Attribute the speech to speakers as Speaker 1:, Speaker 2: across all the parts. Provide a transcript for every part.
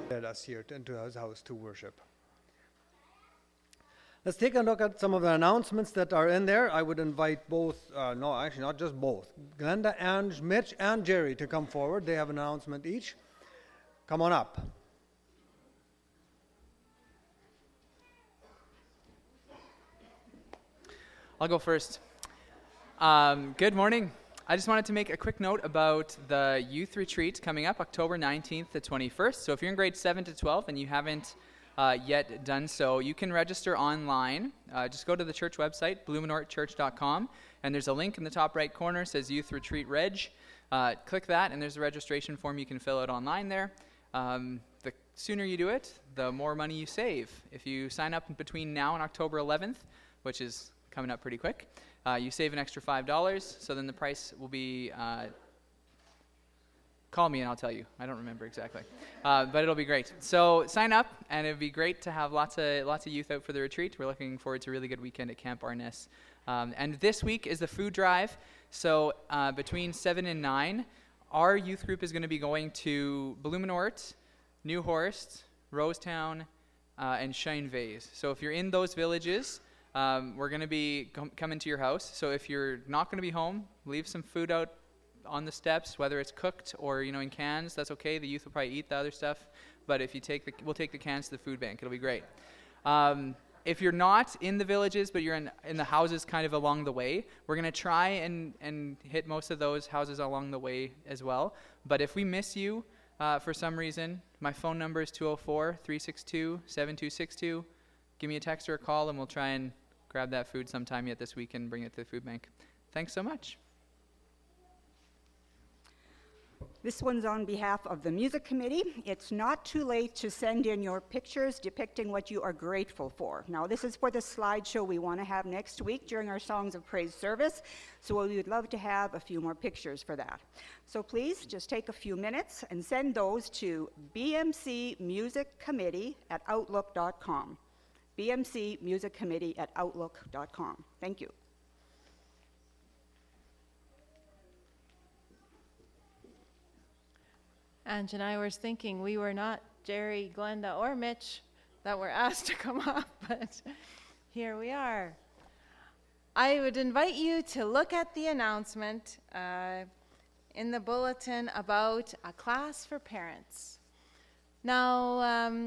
Speaker 1: led us here into his house to worship. Let's take a look at some of the announcements that are in there. I would invite both, not just both, Glenda, Ange, Mitch, and Jerry to come forward. They have an announcement each. Come on up.
Speaker 2: I'll go first. Good morning. I just wanted to make a quick note about the youth retreat coming up October 19th to 21st. So if you're in grades 7 to 12 and you haven't yet done so, you can register online. Just go to the church website, blumenortchurch.com, and there's a link in the top right corner, says Youth Retreat Reg. Click that, and there's a registration form you can fill out online there. The sooner you do it, the more money you save. If you sign up between now and October 11th, which is coming up pretty quick, you save an extra $5, so then the price will be... Call me and I'll tell you. I don't remember exactly. But it'll be great. So sign up, and it'd be great to have lots of youth out for the retreat. We're looking forward to a really good weekend at Camp Arness. And this week is the food drive. So between 7 and 9, our youth group is going to be going to Blumenort, New Horst, Rosetown, and Scheinvase. So if you're in those villages, we're going to be coming to your house. So if you're not going to be home, leave some food out on the steps, whether it's cooked or in cans. That's okay. The youth will probably eat the other stuff, but if you we'll take the cans to the food bank. It'll be great. If you're not in the villages, but you're in the houses kind of along the way, we're going to try and hit most of those houses along the way as well. But if we miss you for some reason, my phone number is 204-362-7262. Give me a text or a call, and we'll try and grab that food sometime yet this week and bring it to the food bank. Thanks so much.
Speaker 3: This one's on behalf of the music committee. It's not too late to send in your pictures depicting what you are grateful for. Now, this is for the slideshow we want to have next week during our Songs of Praise service, so we would love to have a few more pictures for that. So please just take a few minutes and send those to bmcmusiccommittee@outlook.com. bmcmusiccommittee@outlook.com. Thank you.
Speaker 4: Ange and I were thinking we were not Jerry, Glenda, or Mitch that were asked to come up, but here we are. I would invite you to look at the announcement in the bulletin about a class for parents. Now,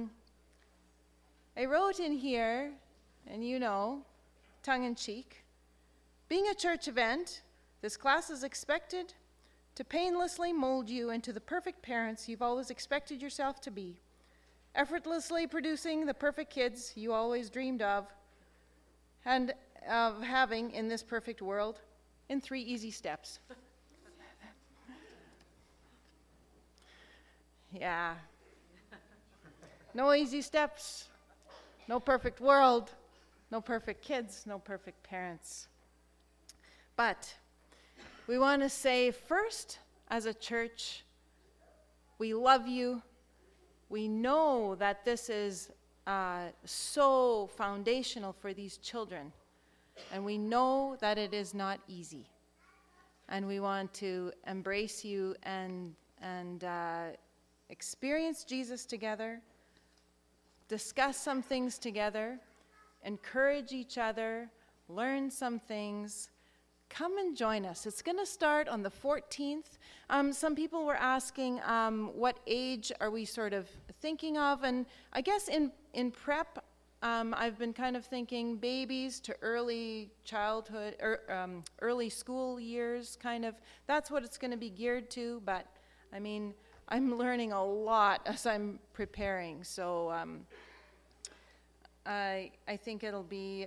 Speaker 4: I wrote in here, and tongue-in-cheek, being a church event, this class is expected to painlessly mold you into the perfect parents you've always expected yourself to be, effortlessly producing the perfect kids you always dreamed of, and of having in this perfect world in 3 easy steps. Yeah. No easy steps, no perfect world, no perfect kids, no perfect parents. But we want to say first, as a church, we love you. We know that this is so foundational for these children. And we know that it is not easy. And we want to embrace you and experience Jesus together, discuss some things together, encourage each other, learn some things. Come and join us. It's going to start on the 14th. Some people were asking what age are we sort of thinking of, and I guess in prep, I've been kind of thinking babies to early childhood, or early school years, kind of. That's what it's going to be geared to, but I mean, I'm learning a lot as I'm preparing, so I think it'll be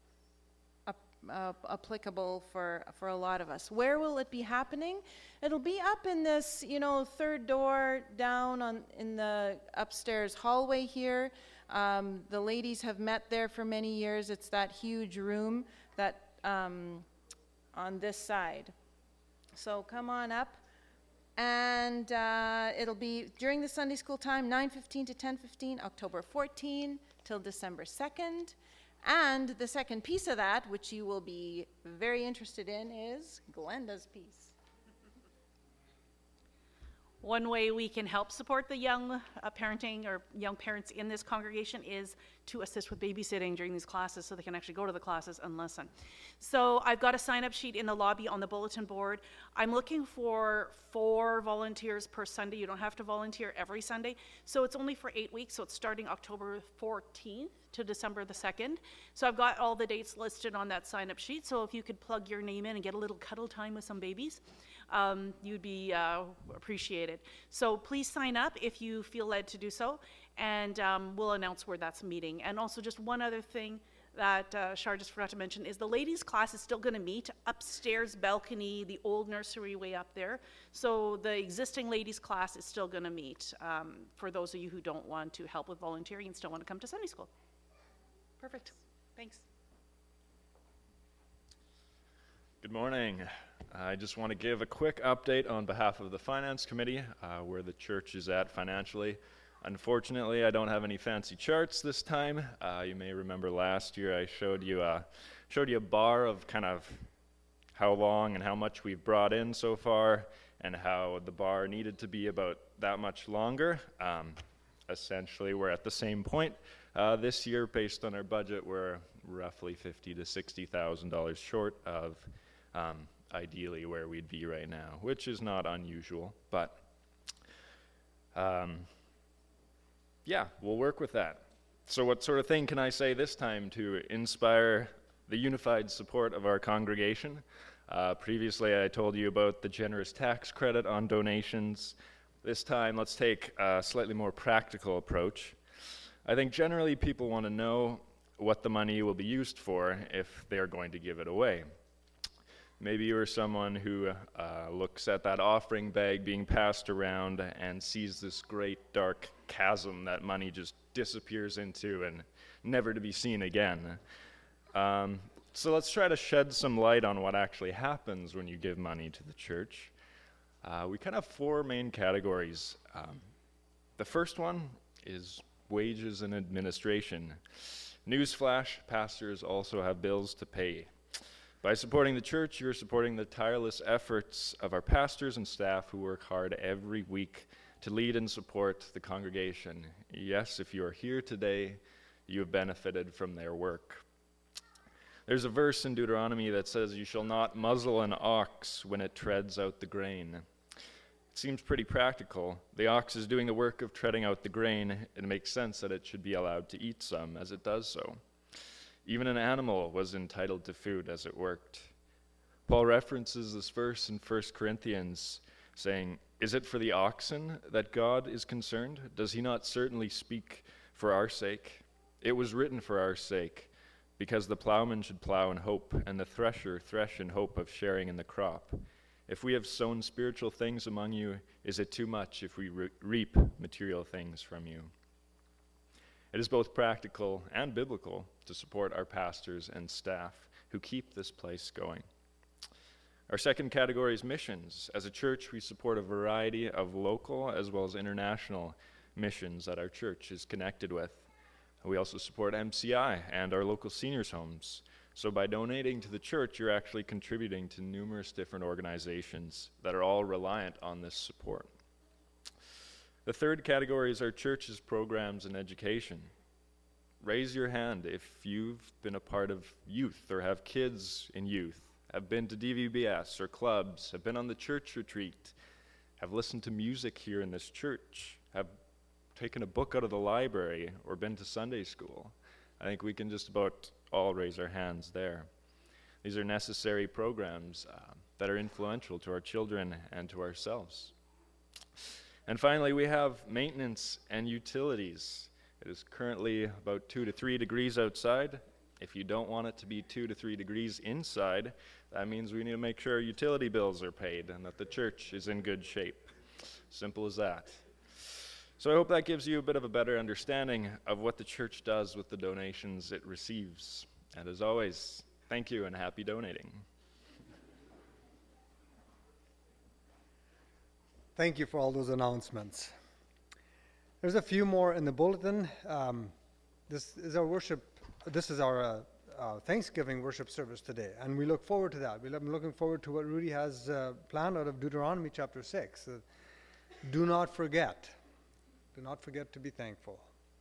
Speaker 4: applicable for a lot of us. Where will it be happening? It'll be up in this, third door down in the upstairs hallway here. The ladies have met there for many years. It's that huge room that on this side. So come on up. And it'll be during the Sunday school time, 9:15 to 10:15, October 14 till December 2nd. And the second piece of that, which you will be very interested in, is Glenda's piece.
Speaker 5: One way we can help support the young parenting or young parents in this congregation is to assist with babysitting during these classes so they can actually go to the classes and listen. So I've got a sign-up sheet in the lobby on the bulletin board. I'm looking for 4 volunteers per Sunday. You don't have to volunteer every Sunday. So it's only for 8 weeks, so it's starting October 14th to December the 2nd. So I've got all the dates listed on that sign-up sheet, so if you could plug your name in and get a little cuddle time with some babies, you'd be appreciated. So please sign up if you feel led to do so, and we'll announce where that's meeting. And also just one other thing that Shar just forgot to mention is the ladies' class is still going to meet upstairs balcony, the old nursery way up there. So the existing ladies' class is still going to meet for those of you who don't want to help with volunteering and still want to come to Sunday school. Perfect. Thanks.
Speaker 6: Good morning. I just want to give a quick update on behalf of the Finance Committee, where the church is at financially. Unfortunately, I don't have any fancy charts this time. You may remember last year I showed you a bar of kind of how long and how much we've brought in so far, and how the bar needed to be about that much longer. Essentially, we're at the same point this year. Based on our budget, we're roughly $50,000 to $60,000 short of ideally where we'd be right now, which is not unusual, but yeah, we'll work with that. So what sort of thing can I say this time to inspire the unified support of our congregation? Previously I told you about the generous tax credit on donations. This time let's take a slightly more practical approach. I think generally people want to know what the money will be used for if they're going to give it away. Maybe you're someone who looks at that offering bag being passed around and sees this great dark chasm that money just disappears into and never to be seen again. So let's try to shed some light on what actually happens when you give money to the church. We kind of have 4 main categories. The first one is wages and administration. Newsflash, pastors also have bills to pay. By supporting the church, you're supporting the tireless efforts of our pastors and staff who work hard every week to lead and support the congregation. Yes, if you are here today, you have benefited from their work. There's a verse in Deuteronomy that says, "You shall not muzzle an ox when it treads out the grain." It seems pretty practical. The ox is doing the work of treading out the grain. It makes sense that it should be allowed to eat some as it does so. Even an animal was entitled to food as it worked. Paul references this verse in 1 Corinthians, saying, "Is it for the oxen that God is concerned? Does he not certainly speak for our sake? It was written for our sake, because the plowman should plow in hope, and the thresher thresh in hope of sharing in the crop. If we have sown spiritual things among you, is it too much if we reap material things from you?" It is both practical and biblical to support our pastors and staff who keep this place going. Our second category is missions. As a church, we support a variety of local as well as international missions that our church is connected with. We also support MCI and our local seniors' homes. So by donating to the church, you're actually contributing to numerous different organizations that are all reliant on this support. The third category is our church's programs and education. Raise your hand if you've been a part of youth or have kids in youth, have been to DVBS or clubs, have been on the church retreat, have listened to music here in this church, have taken a book out of the library or been to Sunday school. I think we can just about all raise our hands there. These are necessary programs that are influential to our children and to ourselves. And finally, we have maintenance and utilities. It is currently about 2 to 3 degrees outside. If you don't want it to be 2 to 3 degrees inside, that means we need to make sure our utility bills are paid and that the church is in good shape. Simple as that. So I hope that gives you a bit of a better understanding of what the church does with the donations it receives. And as always, thank you and happy donating.
Speaker 1: Thank you for all those announcements. There's a few more in the bulletin. This is our Thanksgiving worship service today, and we look forward to that. I'm looking forward to what Rudy has planned out of Deuteronomy chapter 6. do not forget. Do not forget to be thankful.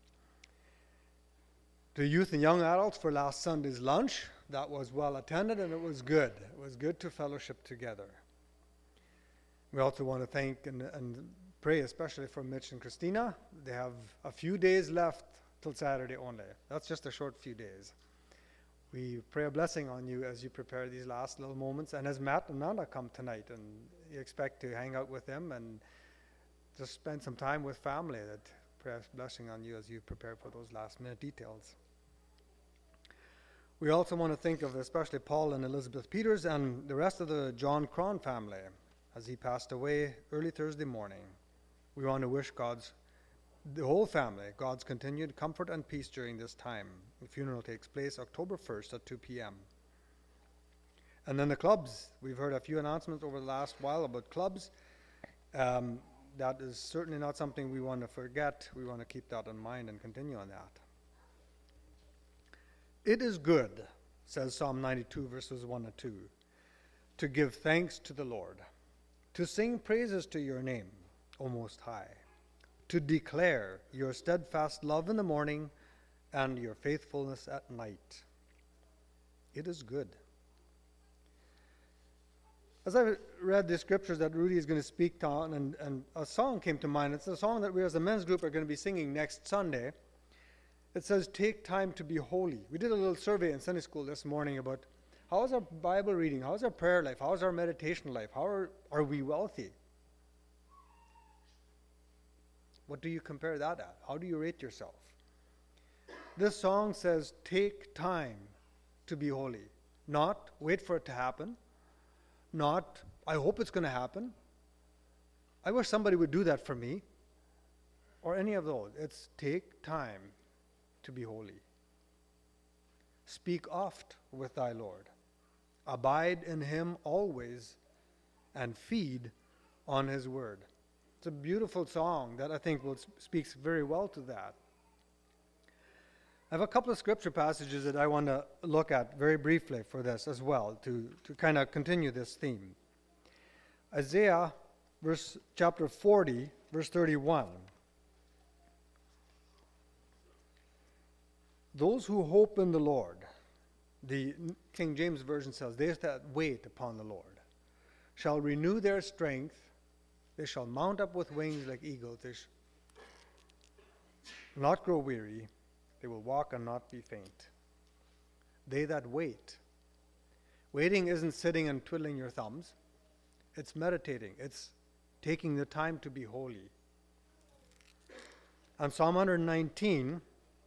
Speaker 1: To youth and young adults for last Sunday's lunch, that was well attended and it was good. It was good to fellowship together. We also want to thank and pray especially for Mitch and Christina. They have a few days left till Saturday only. That's just a short few days. We pray a blessing on you as you prepare these last little moments, and as Matt and Nana come tonight, and you expect to hang out with them and just spend some time with family, that pray a blessing on you as you prepare for those last minute details. We also want to think of especially Paul and Elizabeth Peters and the rest of the John Cron family as he passed away early Thursday morning. We want to wish the whole family, God's continued comfort and peace during this time. The funeral takes place October 1st at 2 p.m. And then the clubs. We've heard a few announcements over the last while about clubs. That is certainly not something we want to forget. We want to keep that in mind and continue on that. It is good, says Psalm 92, verses 1 and 2, to give thanks to the Lord, to sing praises to your name, O Most High, to declare your steadfast love in the morning and your faithfulness at night. It is good. As I read the scriptures that Rudy is going to speak on, and a song came to mind. It's a song that we as a men's group are going to be singing next Sunday. It says, take time to be holy. We did a little survey in Sunday school this morning about how is our Bible reading, how is our prayer life, how is our meditation life, how are we wealthy? What do you compare that at? How do you rate yourself? This song says, take time to be holy. Not wait for it to happen. Not, I hope it's going to happen. I wish somebody would do that for me. Or any of those. It's take time to be holy. Speak oft with thy Lord. Abide in him always and feed on his word. It's a beautiful song that I think speaks very well to that. I have a couple of scripture passages that I want to look at very briefly for this as well, to kind of continue this theme. Isaiah chapter 40, verse 31. Those who hope in the Lord, the King James Version says, they that wait upon the Lord, shall renew their strength. They shall mount up with wings like eagles. They shall not grow weary. They will walk and not be faint. They that wait. Waiting isn't sitting and twiddling your thumbs. It's meditating. It's taking the time to be holy. And Psalm 119,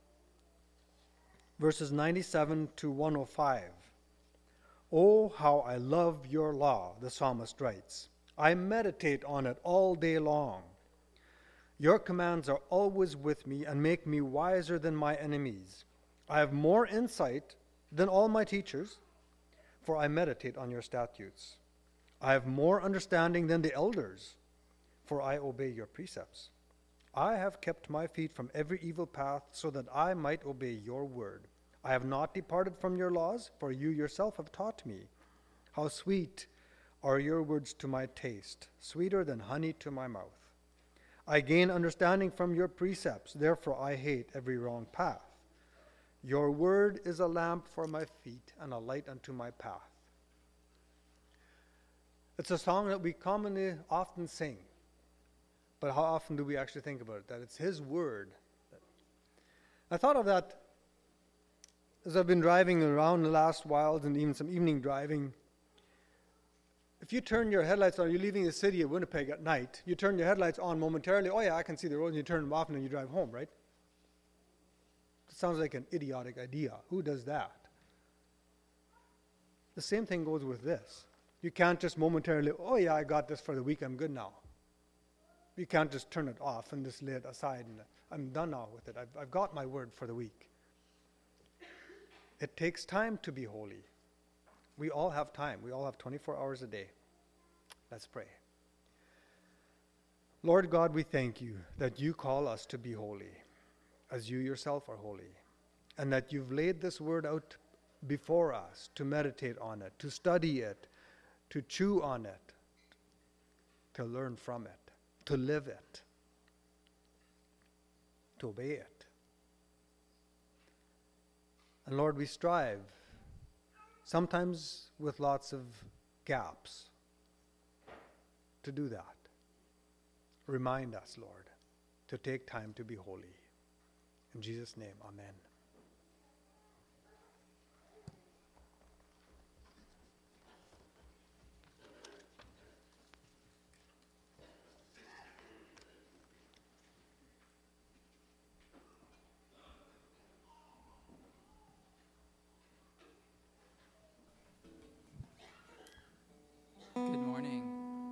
Speaker 1: verses 97 to 105. Oh, how I love your law, the psalmist writes. I meditate on it all day long. Your commands are always with me and make me wiser than my enemies. I have more insight than all my teachers, for I meditate on your statutes. I have more understanding than the elders, for I obey your precepts. I have kept my feet from every evil path so that I might obey your word. I have not departed from your laws, for you yourself have taught me. How sweet are your words to my taste, sweeter than honey to my mouth. I gain understanding from your precepts, therefore I hate every wrong path. Your word is a lamp for my feet and a light unto my path. It's a song that we commonly often sing, but how often do we actually think about it? That it's his word. I thought of that as I've been driving around the last while and even some evening driving. If you turn your headlights on, you're leaving the city of Winnipeg at night, you turn your headlights on momentarily, oh yeah, I can see the road, and you turn them off and then you drive home, right? It sounds like an idiotic idea. Who does that? The same thing goes with this. You can't just momentarily, oh yeah, I got this for the week, I'm good now. You can't just turn it off and just lay it aside and I'm done now with it. I've got my word for the week. It takes time to be holy. We all have time. We all have 24 hours a day. Let's pray. Lord God, we thank you that you call us to be holy, as you yourself are holy, and that you've laid this word out before us to meditate on it, to study it, to chew on it, to learn from it, to live it, to obey it. And Lord, we strive, sometimes with lots of gaps, to do that. Remind us, Lord, to take time to be holy. In Jesus' name, amen.
Speaker 2: Good morning.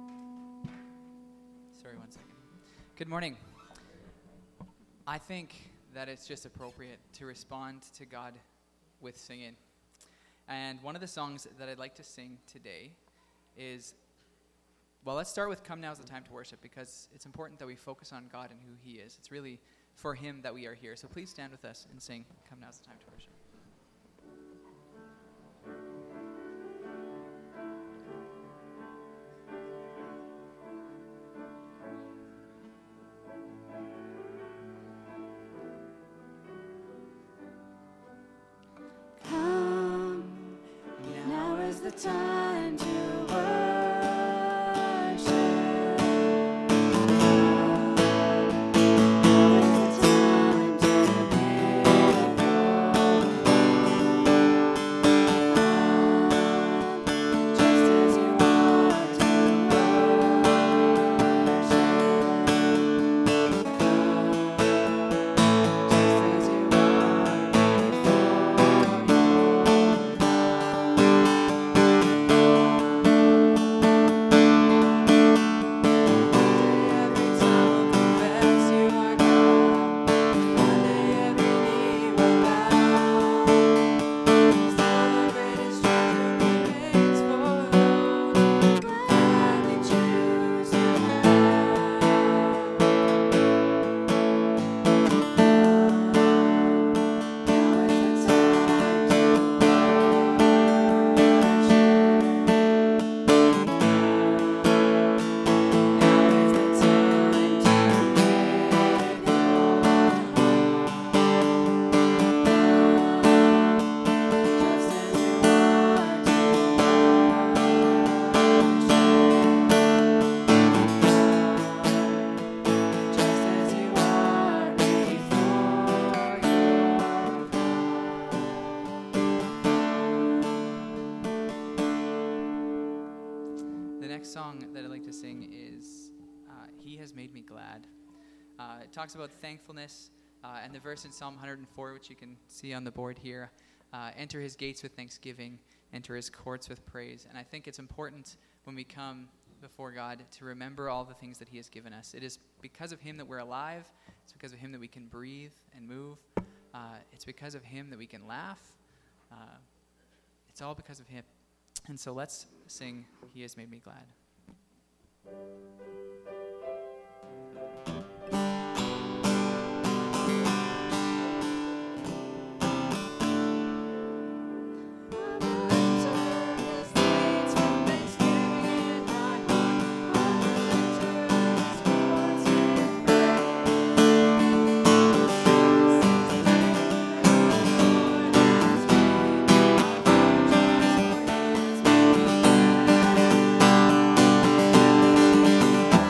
Speaker 2: Sorry, 1 second. Good morning. I think that it's just appropriate to respond to God with singing. And one of the songs that I'd like to sing today is, well, let's start with Come Now's the Time to Worship, because it's important that we focus on God and who He is. It's really for Him that we are here. So please stand with us and sing Come Now's the Time to Worship.
Speaker 7: Time to worship.
Speaker 2: Song that I'd like to sing is He Has Made Me Glad. It talks about thankfulness, and the verse in Psalm 104, which you can see on the board here, enter His gates with thanksgiving, enter His courts with praise. And I think it's important when we come before God to remember all the things that He has given us. It is because of Him that we're alive. It's because of Him that we can breathe and move. It's because of Him that we can laugh. It's all because of Him. And so let's sing He Has Made Me Glad.
Speaker 7: Thank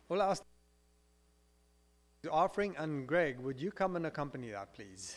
Speaker 1: We'll ask the offering, and Greg, would you come and accompany that, please?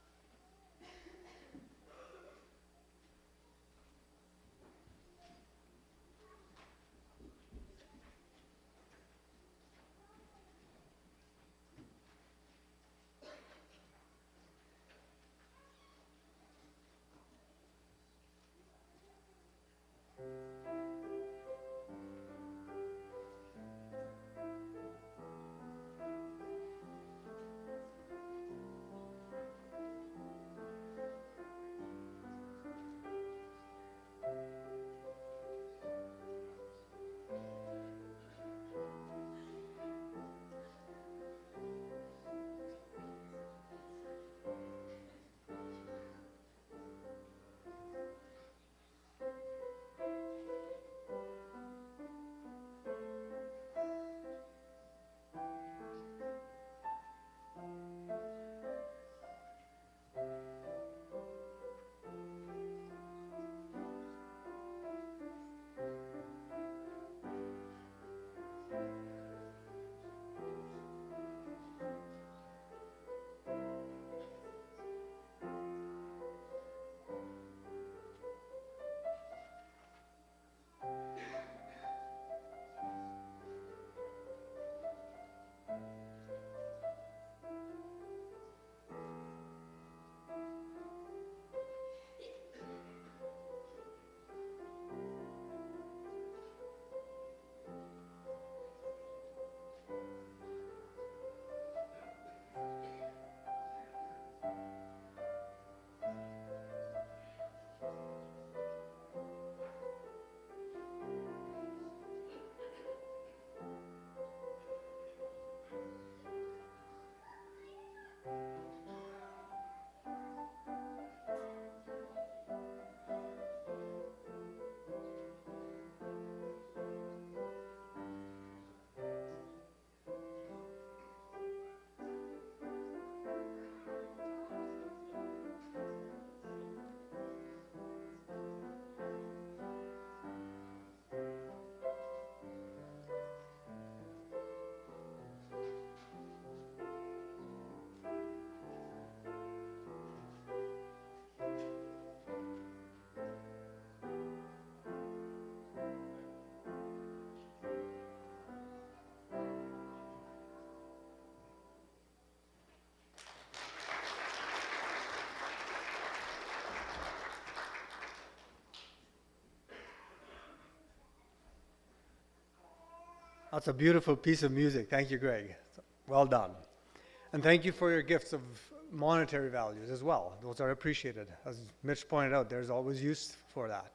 Speaker 1: That's a beautiful piece of music. Thank you, Greg. Well done. And thank you for your gifts of monetary values as well. Those are appreciated. As Mitch pointed out, there's always use for that.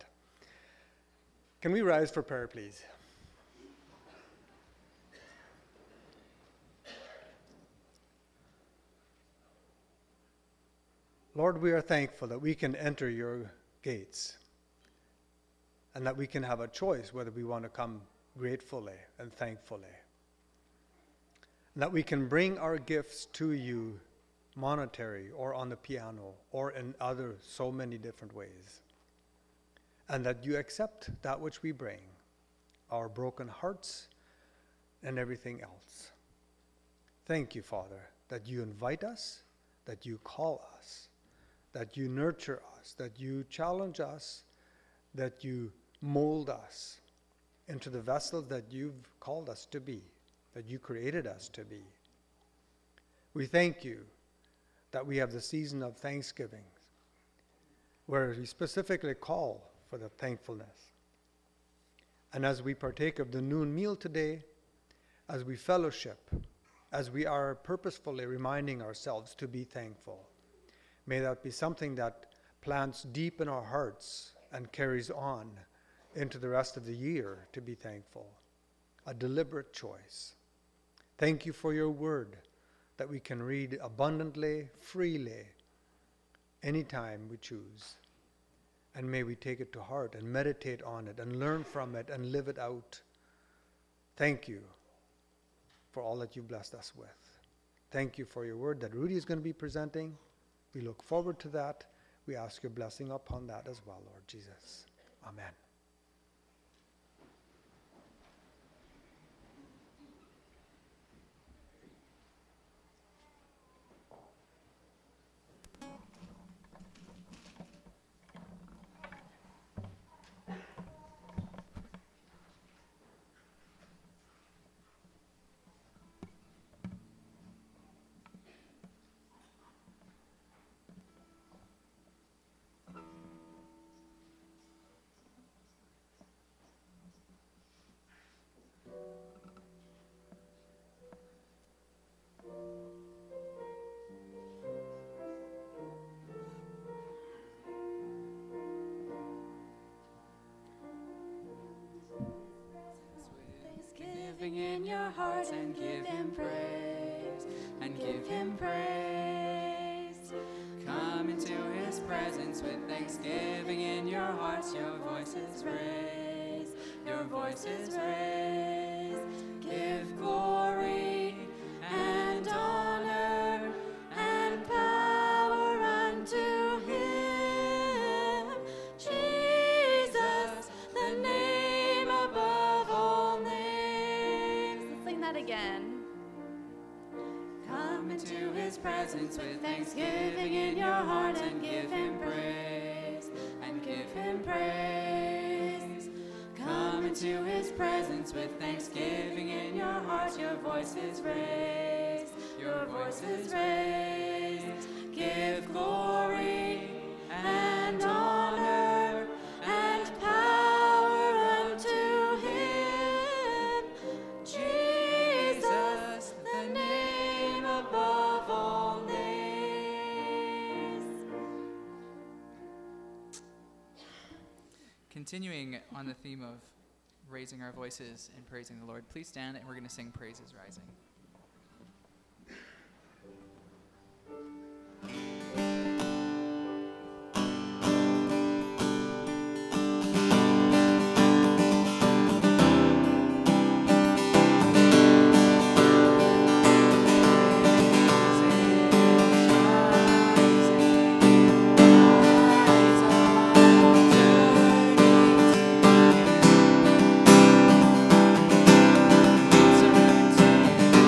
Speaker 1: Can we rise for prayer, please? Lord, we are thankful that we can enter your gates and that we can have a choice whether we want to come gratefully and thankfully. And that we can bring our gifts to you, monetary or on the piano or in other so many different ways. And that you accept that which we bring, our broken hearts and everything else. Thank you, Father, that you invite us, that you call us, that you nurture us, that you challenge us, that you mold us into the vessels that you've called us to be, that you created us to be. We thank you that we have the season of Thanksgiving, where we specifically call for the thankfulness. And as we partake of the noon meal today, as we fellowship, as we are purposefully reminding ourselves to be thankful, may that be something that plants deep in our hearts and carries on into the rest of the year to be thankful. A deliberate choice. Thank you for your word that we can read abundantly, freely, anytime we choose. And may we take it to heart and meditate on it and learn from it and live it out. Thank you for all that you've blessed us with. Thank you for your word that Rudy is going to be presenting. We look forward to that. We ask your blessing upon that as well, Lord Jesus. Amen.
Speaker 7: thanksgiving in your heart and give him praise, and give him praise. Come into his presence with thanksgiving in your hearts, your voices raise, your voices raise. Give glory and honor and power unto him, Jesus, the name above all names. Let's sing that again. Come into his presence with thanksgiving in your heart and give him praise, and give him praise. Come into his presence with thanksgiving in your heart, your voices raise, your voices raise. Give glory and honor and power unto him, Jesus, the name above all names.
Speaker 2: Continuing on the theme of raising our voices and praising the Lord, please stand and we're going to sing Praises Rising.
Speaker 7: Surrender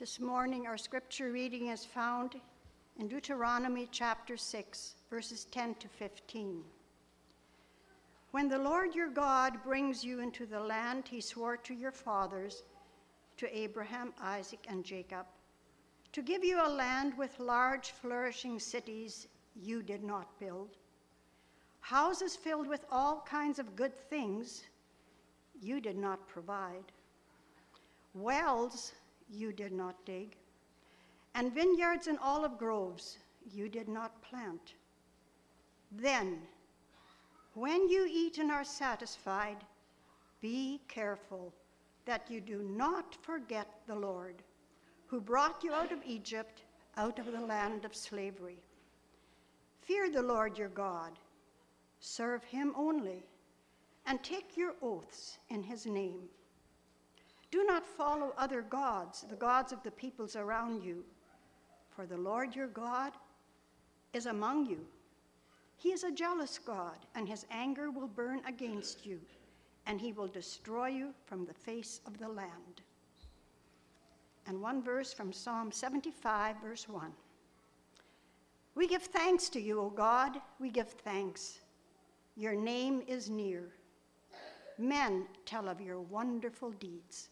Speaker 8: This morning, our scripture reading is found in Deuteronomy chapter 6, verses 10 to 15. When the Lord your God brings you into the land he swore to your fathers, to Abraham, Isaac, and Jacob, to give you a land with large, flourishing cities you did not build, houses filled with all kinds of good things you did not provide, wells you did not dig, and vineyards and olive groves you did not plant. Then, when you eat and are satisfied, be careful that you do not forget the Lord, who brought you out of Egypt, out of the land of slavery. Fear the Lord your God, serve him only, and take your oaths in his name. Do not follow other gods, the gods of the peoples around you, for the Lord your God is among you. He is a jealous God, and his anger will burn against you, and he will destroy you from the face of the land. And one verse from Psalm 75, verse 1. We give thanks to you, O God, we give thanks. Your name is near. Men tell of your wonderful deeds.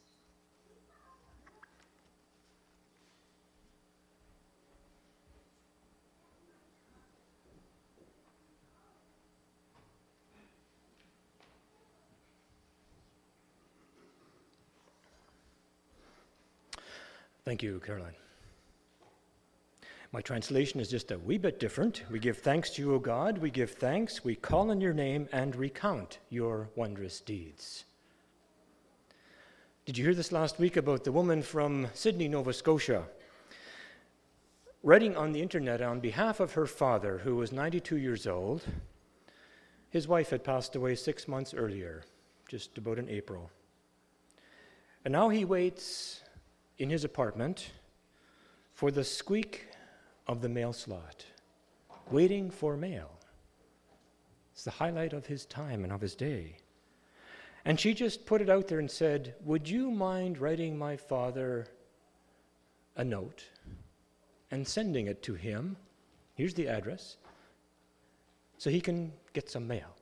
Speaker 9: Thank you, Caroline. My translation is just a wee bit different. We give thanks to you, O God. We give thanks. We call on your name and recount your wondrous deeds. Did you hear this last week about the woman from Sydney, Nova Scotia, writing on the internet on behalf of her father, who was 92 years old? His wife had passed away 6 months earlier, just about in April. And now he waits in his apartment for the squeak of the mail slot, waiting for mail. It's the highlight of his time and of his day. And she just put it out there and said, would you mind writing my father a note and sending it to him? Here's the address, so he can get some mail.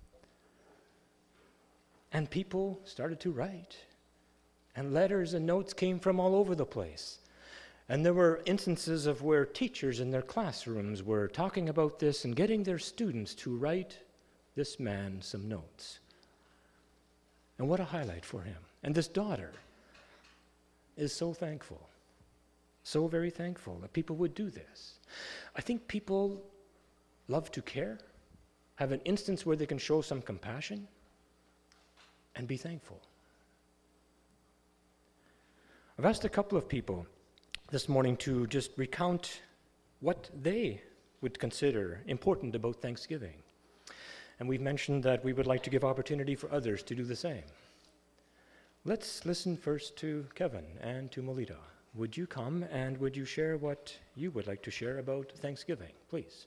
Speaker 9: And people started to write. And letters and notes came from all over the place. And there were instances of where teachers in their classrooms were talking about this and getting their students to write this man some notes. And what a highlight for him. And this daughter is so thankful, so very thankful that people would do this. I think people love to care, have an instance where they can show some compassion, and be thankful. I've asked a couple of people this morning to just recount what they would consider important about Thanksgiving. And we've mentioned that we would like to give opportunity for others to do the same. Let's listen first to Kevin and to Melita. Would you come and would you share what you would like to share about Thanksgiving, please?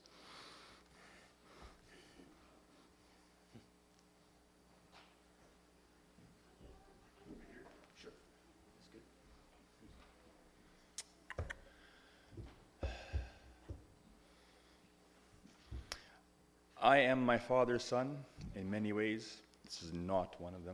Speaker 10: I am my father's son in many ways. This is not one of them.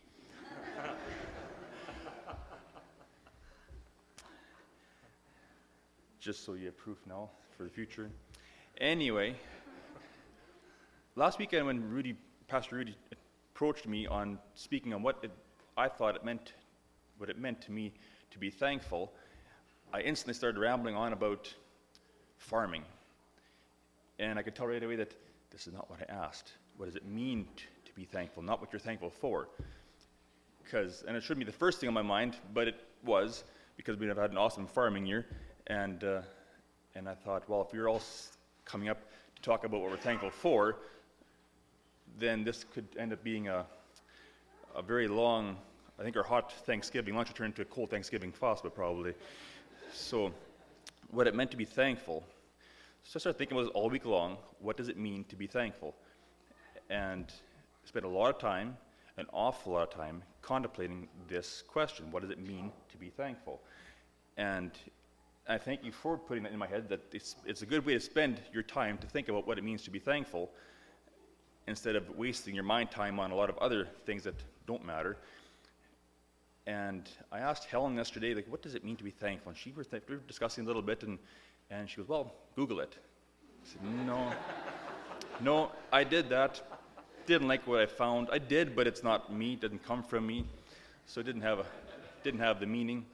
Speaker 10: Just so you have proof now for the future. Anyway, last weekend when Pastor Rudy approached me on speaking on what it meant to me to be thankful, I instantly started rambling on about farming. And I could tell right away that this is not what I asked. What does it mean to be thankful? Not what you're thankful for. And it shouldn't be the first thing on my mind, but it was, because we have had an awesome farming year. And I thought, well, if you're all coming up to talk about what we're thankful for, then this could end up being a very long, I think our hot Thanksgiving lunch will turn into a cold Thanksgiving fast, but probably. So what it meant to be thankful. So I started thinking about this all week long. What does it mean to be thankful? And spent a lot of time, an awful lot of time, contemplating this question. What does it mean to be thankful? And I thank you for putting that in my head, that it's a good way to spend your time to think about what it means to be thankful, instead of wasting your mind time on a lot of other things that don't matter. And I asked Helen yesterday, like, what does it mean to be thankful? And we were discussing a little bit, and she goes, well, Google it. I said, no, I did that. Didn't like what I found. I did, but it's not me. It didn't come from me, so it didn't have the meaning.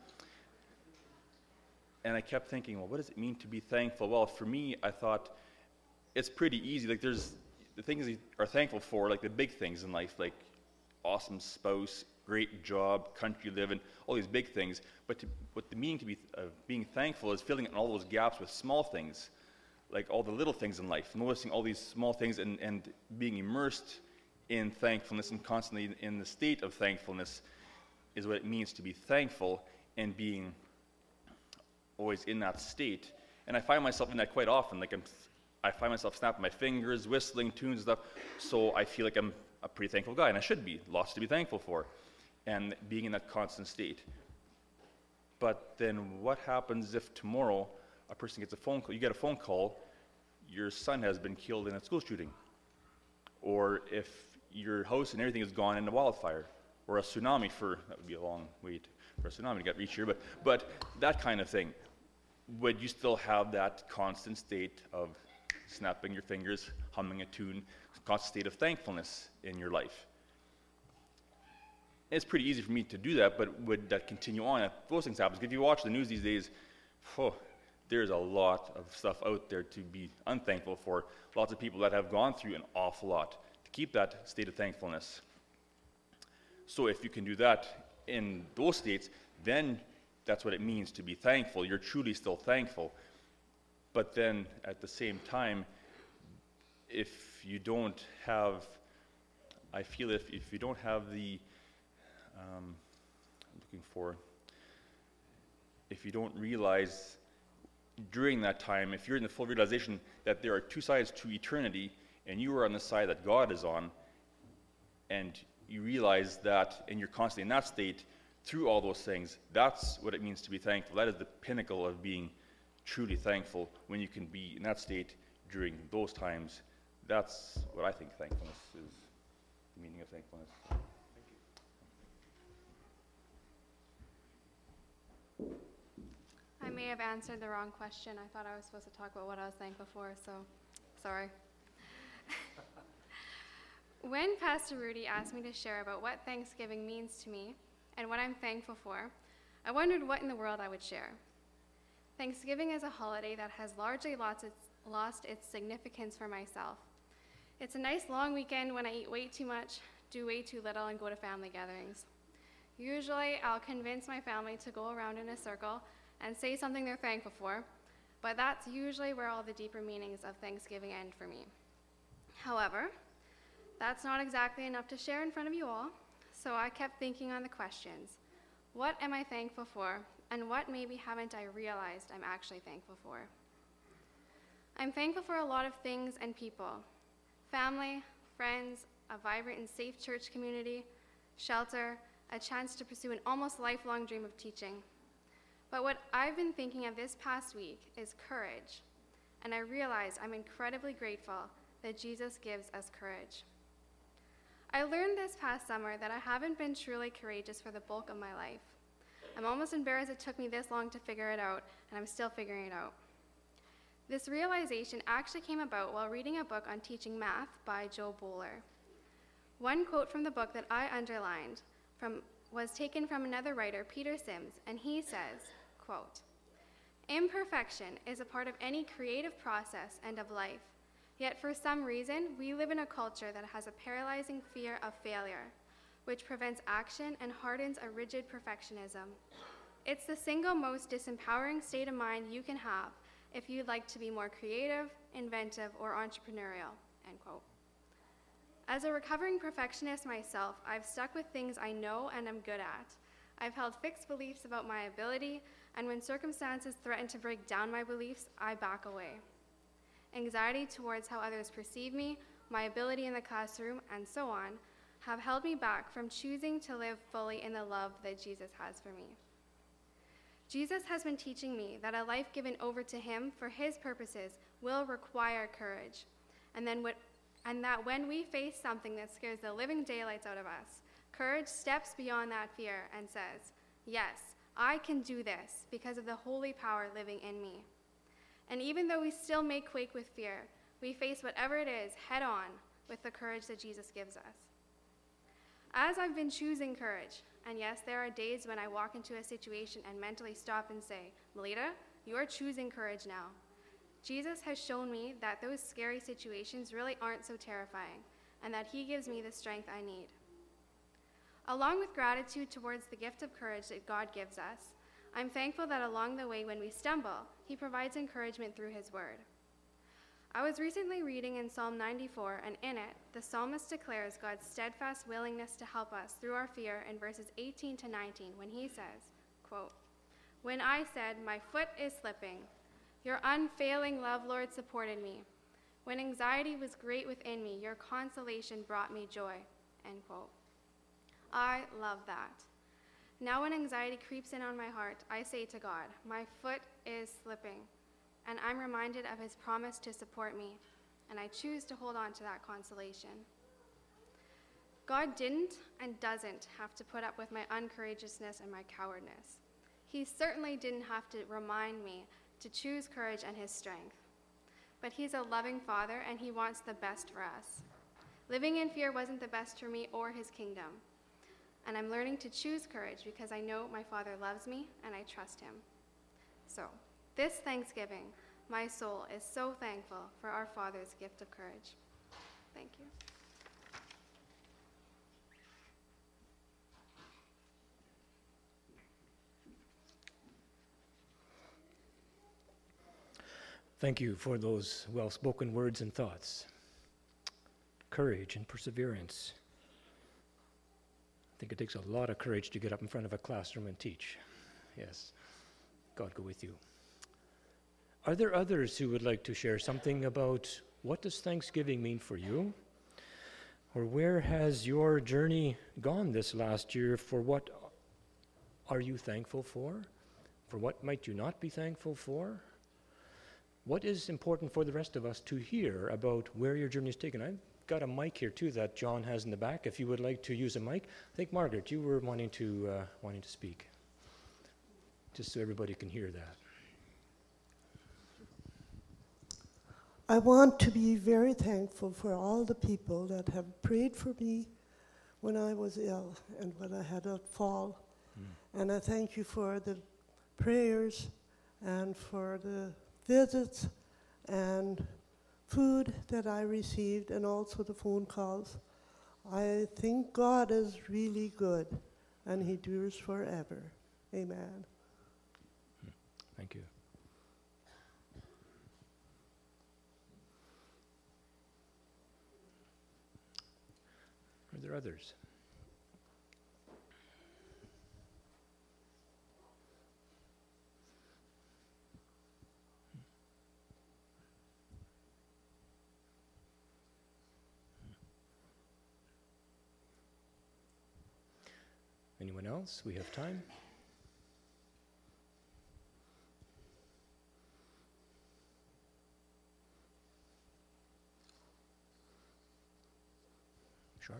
Speaker 10: And I kept thinking, well, what does it mean to be thankful? Well, for me, I thought it's pretty easy. Like, there's the things you are thankful for, like the big things in life, like awesome spouse, great job, country you live in, all these big things. But what the meaning to be being thankful is filling in all those gaps with small things, like all the little things in life, noticing all these small things and being immersed in thankfulness and constantly in the state of thankfulness is what it means to be thankful, and being always in that state. And I find myself in that quite often. Like I find myself snapping my fingers, whistling tunes and stuff, so I feel like I'm a pretty thankful guy, and I should be. Lots to be thankful for, and being in that constant state. But then what happens if tomorrow a person gets a phone call, you get a phone call, your son has been killed in a school shooting, or if your house and everything is gone in a wildfire, or a tsunami, that would be a long wait for a tsunami to get reach here, but that kind of thing. Would you still have that constant state of snapping your fingers, humming a tune, constant state of thankfulness in your life? It's pretty easy for me to do that, but would that continue on if those things happen? Because if you watch the news these days, there's a lot of stuff out there to be unthankful for. Lots of people that have gone through an awful lot to keep that state of thankfulness. So if you can do that in those states, then that's what it means to be thankful. You're truly still thankful. But then at the same time, if you don't have, I feel if you don't have the, if you don't realize during that time, if you're in the full realization that there are two sides to eternity, and you are on the side that God is on, and you realize that, and you're constantly in that state through all those things, that's what it means to be thankful. That is the pinnacle of being truly thankful, when you can be in that state during those times. That's what I think thankfulness is, the meaning of thankfulness.
Speaker 11: I may have answered the wrong question. I thought I was supposed to talk about what I was thankful for, so sorry. When Pastor Rudy asked me to share about what Thanksgiving means to me and what I'm thankful for, I wondered what in the world I would share. Thanksgiving is a holiday that has largely lost its significance for myself. It's a nice long weekend when I eat way too much, do way too little, and go to family gatherings. Usually, I'll convince my family to go around in a circle and say something they're thankful for, but that's usually where all the deeper meanings of Thanksgiving end for me. However, that's not exactly enough to share in front of you all, so I kept thinking on the questions. What am I thankful for, and what maybe haven't I realized I'm actually thankful for? I'm thankful for a lot of things and people: family, friends, a vibrant and safe church community, shelter, a chance to pursue an almost lifelong dream of teaching. But what I've been thinking of this past week is courage, and I realize I'm incredibly grateful that Jesus gives us courage. I learned this past summer that I haven't been truly courageous for the bulk of my life. I'm almost embarrassed it took me this long to figure it out, and I'm still figuring it out. This realization actually came about while reading a book on teaching math by Joe Bowler. One quote from the book that I underlined was taken from another writer, Peter Sims, and he says, quote, "Imperfection is a part of any creative process and of life. Yet for some reason, we live in a culture that has a paralyzing fear of failure, which prevents action and hardens a rigid perfectionism. It's the single most disempowering state of mind you can have if you'd like to be more creative, inventive, or entrepreneurial," end quote. As a recovering perfectionist myself, I've stuck with things I know and am good at. I've held fixed beliefs about my ability, and when circumstances threaten to break down my beliefs, I back away. Anxiety towards how others perceive me, my ability in the classroom, and so on, have held me back from choosing to live fully in the love that Jesus has for me. Jesus has been teaching me that a life given over to him for his purposes will require courage, and that when we face something that scares the living daylights out of us, courage steps beyond that fear and says, yes, I can do this because of the holy power living in me. And even though we still may quake with fear, we face whatever it is head on with the courage that Jesus gives us. As I've been choosing courage, and yes, there are days when I walk into a situation and mentally stop and say, Melita, you are choosing courage now. Jesus has shown me that those scary situations really aren't so terrifying, and that he gives me the strength I need. Along with gratitude towards the gift of courage that God gives us, I'm thankful that along the way when we stumble, he provides encouragement through his word. I was recently reading in Psalm 94, and in it, the psalmist declares God's steadfast willingness to help us through our fear in verses 18 to 19 when he says, quote, "When I said, my foot is slipping, your unfailing love, Lord, supported me. When anxiety was great within me, your consolation brought me joy." End quote. I love that. Now when anxiety creeps in on my heart, I say to God, my foot is slipping, and I'm reminded of his promise to support me, and I choose to hold on to that consolation. God didn't and doesn't have to put up with my uncourageousness and my cowardness. He certainly didn't have to remind me to choose courage and his strength. But he's a loving father, and he wants the best for us. Living in fear wasn't the best for me or his kingdom. And I'm learning to choose courage because I know my Father loves me and I trust him. So, this Thanksgiving, my soul is so thankful for our Father's gift of courage. Thank you.
Speaker 9: Thank you for those well-spoken words and thoughts. Courage and perseverance. I think it takes a lot of courage to get up in front of a classroom and teach. Yes, God go with you. Are there others who would like to share something about what does Thanksgiving mean for you? Or where has your journey gone this last year? For what are you thankful for? For what might you not be thankful for? What is important for the rest of us to hear about where your journey is taken? I've got a mic here too that John has in the back. If you would like to use a mic, I think Margaret, you were wanting to speak, just so everybody can hear that.
Speaker 12: I want to be very thankful for all the people that have prayed for me when I was ill and when I had a fall. And I thank you for the prayers and for the visits and food that I received, and also the phone calls. I think God is really good, and he endures forever. Amen.
Speaker 9: Thank you. Are there others? Anyone else? We have time. Sure.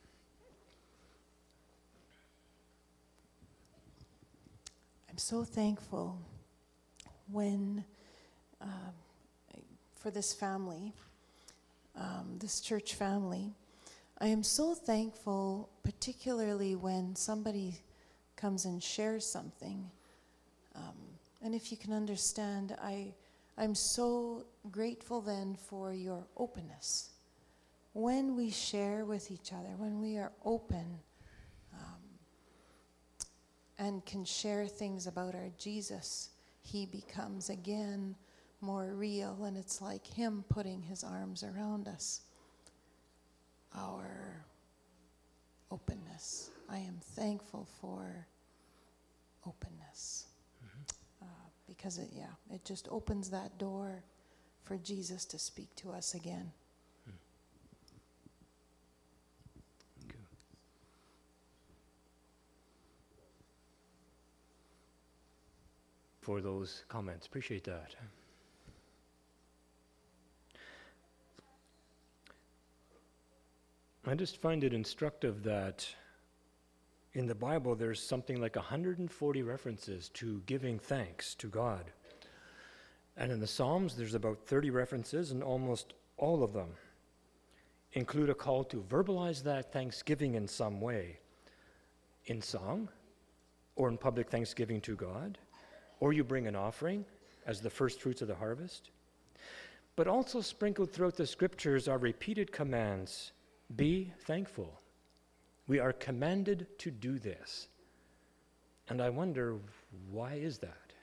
Speaker 4: I'm so thankful for this family, this church family. I am so thankful, particularly when somebody comes and shares something. And if you can understand, I'm so grateful then for your openness. When we share with each other, when we are open and can share things about our Jesus, he becomes again more real, and it's like him putting his arms around us. Our openness. I am thankful for openness. Because it just opens that door for Jesus to speak to us again.
Speaker 9: Thank you. for those comments. Appreciate that. I just find it instructive that in the Bible there's something like 140 references to giving thanks to God. And in the Psalms there's about 30 references, and almost all of them include a call to verbalize that thanksgiving in some way, in song, or in public thanksgiving to God, or you bring an offering as the first fruits of the harvest. But also sprinkled throughout the scriptures are repeated commands: be thankful. We are commanded to do this. And I wonder, why is that?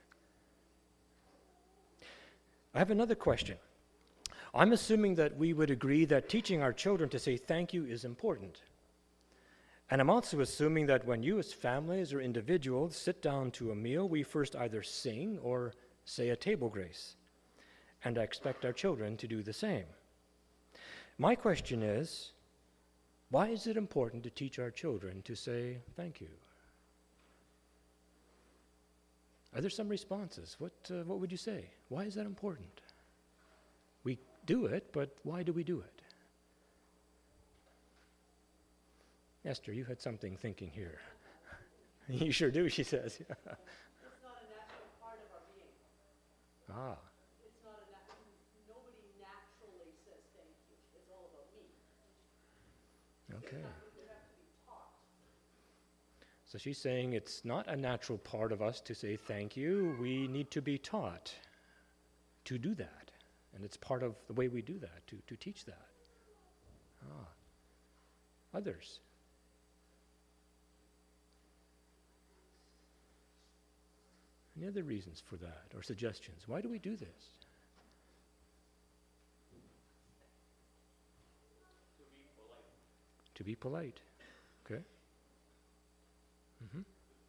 Speaker 9: I have another question. I'm assuming that we would agree that teaching our children to say thank you is important. And I'm also assuming that when you as families or individuals sit down to a meal, we first either sing or say a table grace. And I expect our children to do the same. My question is, why is it important to teach our children to say thank you? Are there some responses? What would you say? Why is that important? We do it, but why do we do it? Esther, you had something thinking here. You sure do, she says.
Speaker 13: It's not a natural part of our being.
Speaker 9: Ah.
Speaker 13: It's not nobody naturally says thank you. It's all about me.
Speaker 9: Okay.
Speaker 13: We have to be taught.
Speaker 9: So she's saying it's not a natural part of us to say thank you. We need to be taught to do that. And it's part of the way we do that, to teach that. Ah. Others? Any other reasons for that or suggestions? Why do we do this? To be polite. Okay. Mm-hmm.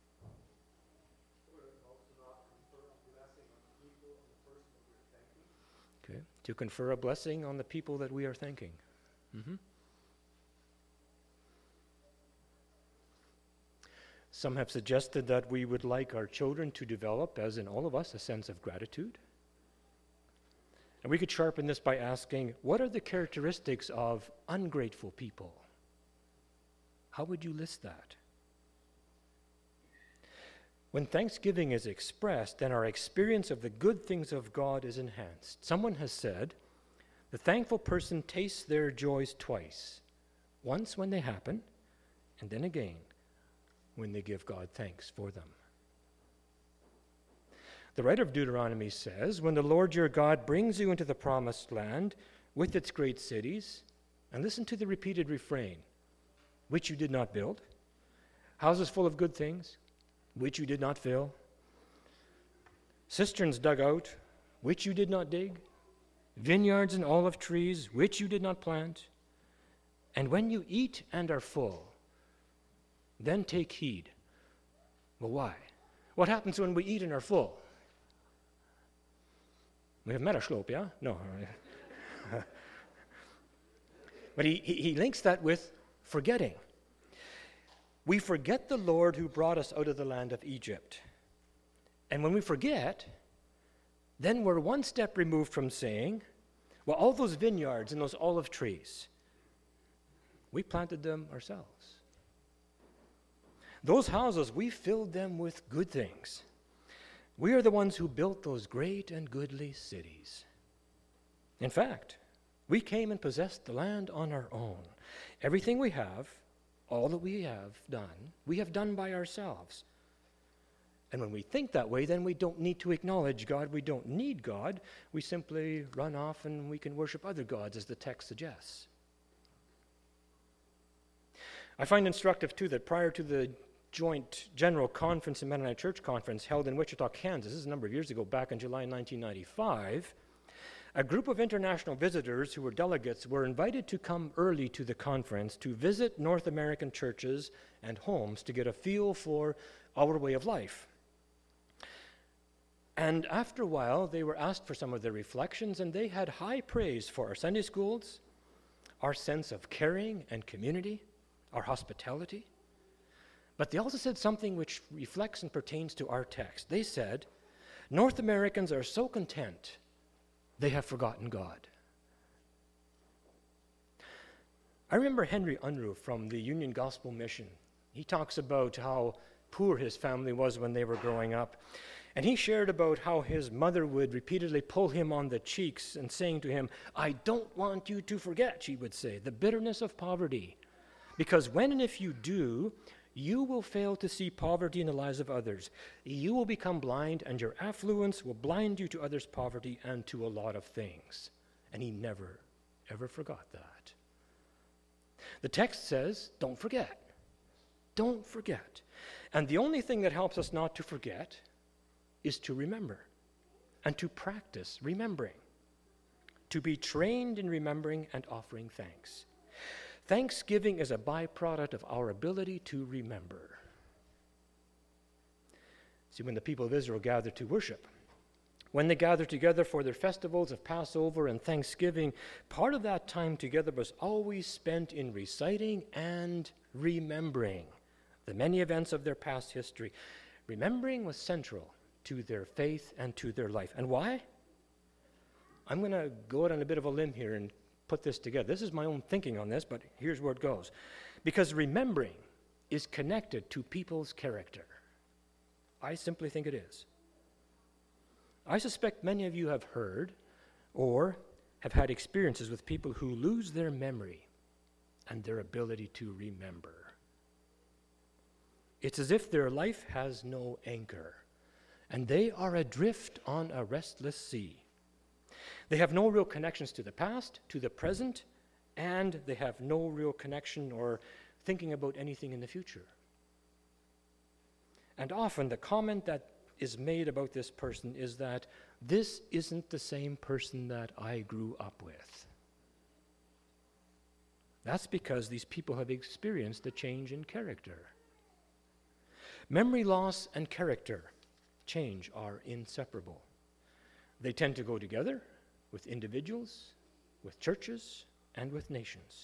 Speaker 9: Okay. To confer a blessing on the people that we are thanking. Mm-hmm. Some have suggested that we would like our children to develop, as in all of us, a sense of gratitude. And we could sharpen this by asking, what are the characteristics of ungrateful people? How would you list that? When thanksgiving is expressed, then our experience of the good things of God is enhanced. Someone has said, the thankful person tastes their joys twice, once when they happen, and then again when they give God thanks for them. The writer of Deuteronomy says, when the Lord your God brings you into the promised land with its great cities, and listen to the repeated refrain, which you did not build, houses full of good things, which you did not fill, cisterns dug out, which you did not dig, vineyards and olive trees, which you did not plant, and when you eat and are full, then take heed. Well, why? What happens when we eat and are full? We have Metaslope, yeah? No. But he links that with forgetting. We forget the Lord who brought us out of the land of Egypt. And when we forget, then we're one step removed from saying, well, all those vineyards and those olive trees, we planted them ourselves. Those houses, we filled them with good things. We are the ones who built those great and goodly cities. In fact, we came and possessed the land on our own. Everything we have, all that we have done by ourselves. And when we think that way, then we don't need to acknowledge God. We don't need God. We simply run off and we can worship other gods, as the text suggests. I find instructive, too, that prior to the Joint General Conference and Mennonite Church Conference held in Wichita, Kansas, this is a number of years ago, back in July 1995, a group of international visitors who were delegates were invited to come early to the conference to visit North American churches and homes to get a feel for our way of life. And after a while, they were asked for some of their reflections, and they had high praise for our Sunday schools, our sense of caring and community, our hospitality. But they also said something which reflects and pertains to our text. They said, North Americans are so content, they have forgotten God. I remember Henry Unruh from the Union Gospel Mission. He talks about how poor his family was when they were growing up. And he shared about how his mother would repeatedly pull him on the cheeks and saying to him, "I don't want you to forget," she would say, "the bitterness of poverty. Because when and if you do, you will fail to see poverty in the lives of others. You will become blind, and your affluence will blind you to others' poverty and to a lot of things." And he never, ever forgot that. The text says, don't forget. Don't forget. And the only thing that helps us not to forget is to remember and to practice remembering, to be trained in remembering and offering thanks. Thanksgiving is a byproduct of our ability to remember. See, when the people of Israel gathered to worship, when they gathered together for their festivals of Passover and Thanksgiving, part of that time together was always spent in reciting and remembering the many events of their past history. Remembering was central to their faith and to their life. And why? I'm going to go out on a bit of a limb here and put this together. This is my own thinking on this, but here's where it goes. Because remembering is connected to people's character. I simply think it is. I suspect many of you have heard or have had experiences with people who lose their memory and their ability to remember. It's as if their life has no anchor, and they are adrift on a restless sea. They have no real connections to the past, to the present, and they have no real connection or thinking about anything in the future. And often the comment that is made about this person is that this isn't the same person that I grew up with. That's because these people have experienced a change in character. Memory loss and character change are inseparable. They tend to go together with individuals, with churches, and with nations.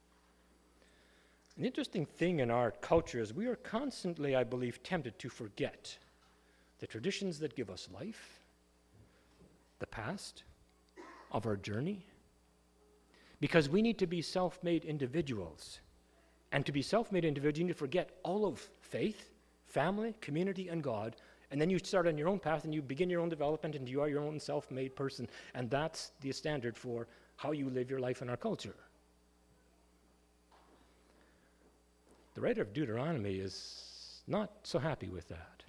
Speaker 9: An interesting thing in our culture is we are constantly, I believe, tempted to forget the traditions that give us life, the past of our journey, because we need to be self-made individuals. And to be self-made individuals, you need to forget all of faith, family, community, and God, and then you start on your own path and you begin your own development and you are your own self-made person, and that's the standard for how you live your life in our culture. The writer of Deuteronomy is not so happy with that.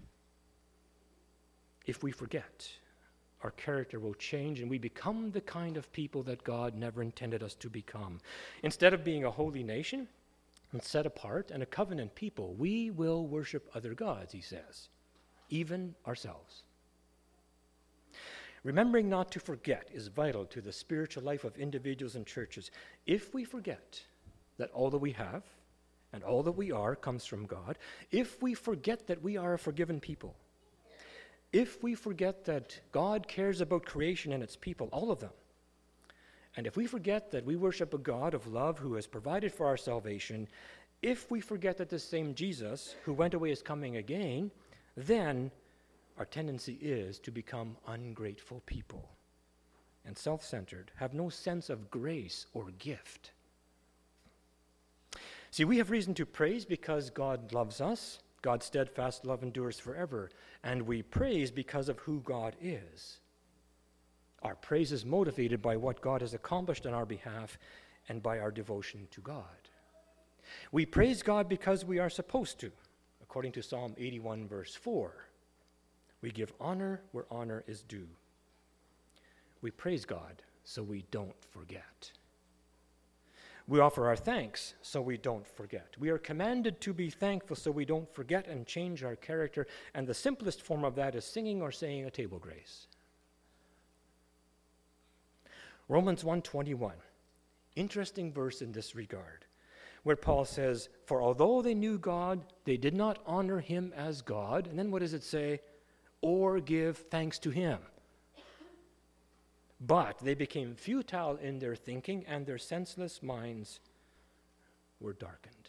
Speaker 9: If we forget, our character will change and we become the kind of people that God never intended us to become. Instead of being a holy nation and set apart and a covenant people, we will worship other gods, he says, even ourselves. Remembering not to forget is vital to the spiritual life of individuals and churches. If we forget that all that we have and all that we are comes from God, if we forget that we are a forgiven people, if we forget that God cares about creation and its people, all of them, and if we forget that we worship a God of love who has provided for our salvation, if we forget that the same Jesus who went away is coming again, then our tendency is to become ungrateful people and self-centered, have no sense of grace or gift. See, we have reason to praise because God loves us. God's steadfast love endures forever. And we praise because of who God is. Our praise is motivated by what God has accomplished on our behalf and by our devotion to God. We praise God because we are supposed to, according to Psalm 81, verse 4. We give honor where honor is due. We praise God so we don't forget. We offer our thanks so we don't forget. We are commanded to be thankful so we don't forget and change our character, and the simplest form of that is singing or saying a table grace. Romans 1:21, interesting verse in this regard, where Paul says, "For although they knew God, they did not honor him as God," and then what does it say? "Or give thanks to him. But they became futile in their thinking, and their senseless minds were darkened."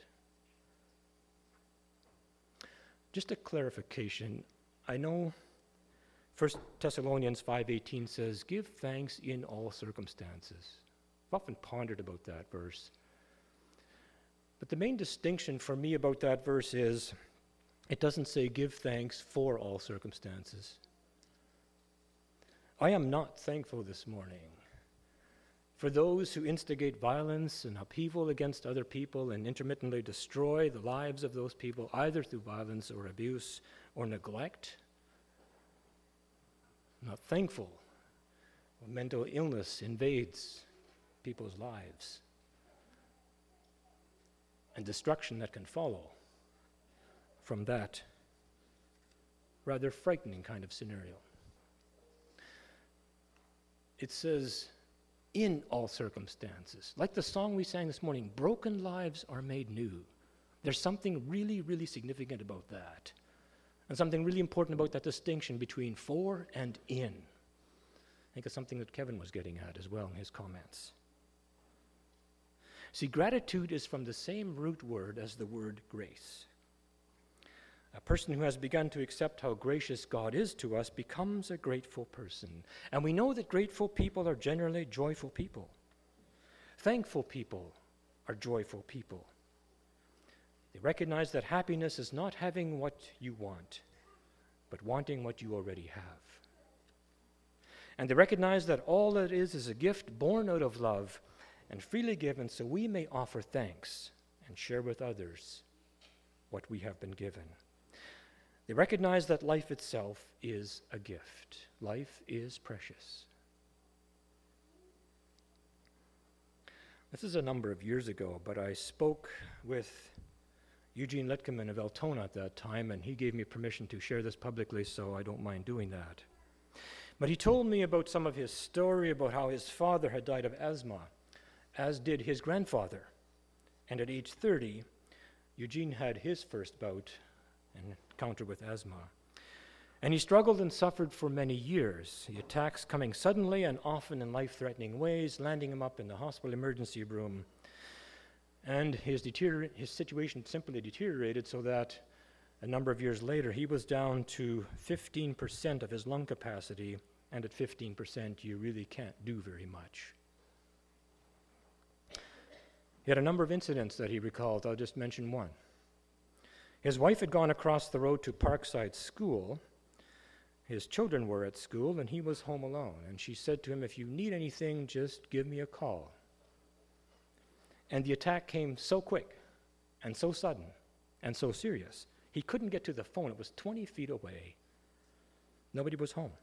Speaker 9: Just a clarification. I know 1 Thessalonians 5:18 says, "Give thanks in all circumstances." I've often pondered about that verse. But the main distinction for me about that verse is it doesn't say give thanks for all circumstances. I am not thankful this morning for those who instigate violence and upheaval against other people and intermittently destroy the lives of those people, either through violence or abuse or neglect. I'm not thankful when mental illness invades people's lives and destruction that can follow from that rather frightening kind of scenario. It says, in all circumstances. Like the song we sang this morning, broken lives are made new. There's something really, really significant about that. And something really important about that distinction between for and in. I think it's something that Kevin was getting at as well in his comments. See, gratitude is from the same root word as the word grace. A person who has begun to accept how gracious God is to us becomes a grateful person. And we know that grateful people are generally joyful people. Thankful people are joyful people. They recognize that happiness is not having what you want, but wanting what you already have. And they recognize that all that is a gift born out of love and freely given so we may offer thanks and share with others what we have been given. They recognize that life itself is a gift. Life is precious. This is a number of years ago, but I spoke with Eugene Letkeman of Altona at that time, and he gave me permission to share this publicly, so I don't mind doing that. But he told me about some of his story about how his father had died of asthma, as did his grandfather. And at age 30, Eugene had his first bout and encounter with asthma. And he struggled and suffered for many years, the attacks coming suddenly and often in life-threatening ways, landing him up in the hospital emergency room. And his situation simply deteriorated so that a number of years later, he was down to 15% of his lung capacity, and at 15%, you really can't do very much. He had a number of incidents that he recalled. I'll just mention one. His wife had gone across the road to Parkside School. His children were at school, and he was home alone. And she said to him, "If you need anything, just give me a call." And the attack came so quick and so sudden and so serious, he couldn't get to the phone. It was 20 feet away. Nobody was home.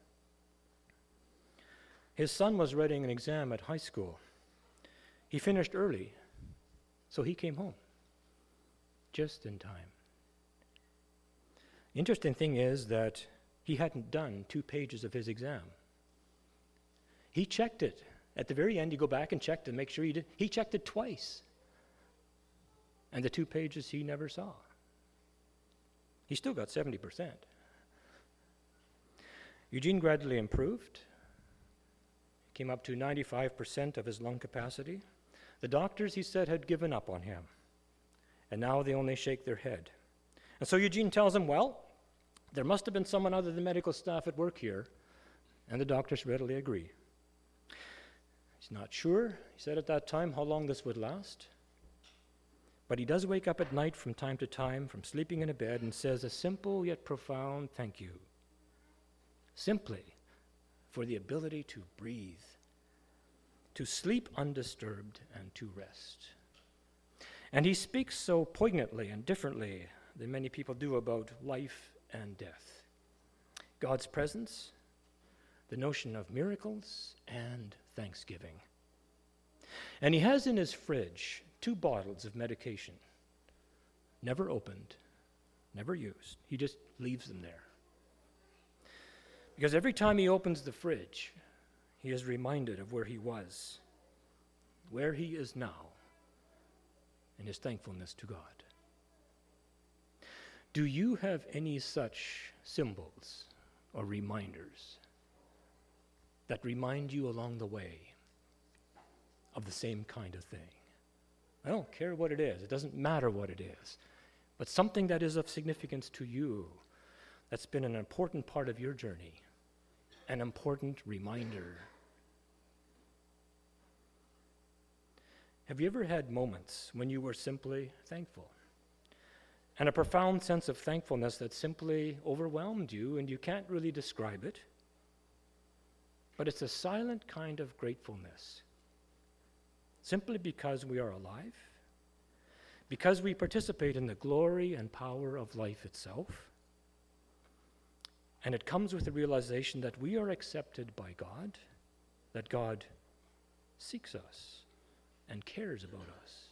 Speaker 9: His son was writing an exam at high school. He finished early, so he came home just in time. The interesting thing is that he hadn't done 2 pages of his exam. He checked it. At the very end, you go back and check to make sure he did. He checked it twice. And the 2 pages he never saw. He still got 70%. Eugene gradually improved. Came up to 95% of his lung capacity. The doctors, he said, had given up on him. And now they only shake their head. And so Eugene tells him, well, there must have been someone other than medical staff at work here, and the doctors readily agree. He's not sure, he said at that time, how long this would last, but he does wake up at night from time to time, from sleeping in a bed, and says a simple yet profound thank you, simply for the ability to breathe, to sleep undisturbed, and to rest. And he speaks so poignantly and differently than many people do about life and death. God's presence, the notion of miracles, and thanksgiving. And he has in his fridge 2 bottles of medication, never opened, never used. He just leaves them there. Because every time he opens the fridge, he is reminded of where he was, where he is now, and his thankfulness to God. Do you have any such symbols or reminders that remind you along the way of the same kind of thing? I don't care what it is. It doesn't matter what it is. But something that is of significance to you, that's been an important part of your journey, an important reminder. Have you ever had moments when you were simply thankful? And a profound sense of thankfulness that simply overwhelmed you and you can't really describe it, but it's a silent kind of gratefulness, simply because we are alive, because we participate in the glory and power of life itself, and it comes with the realization that we are accepted by God, that God seeks us and cares about us.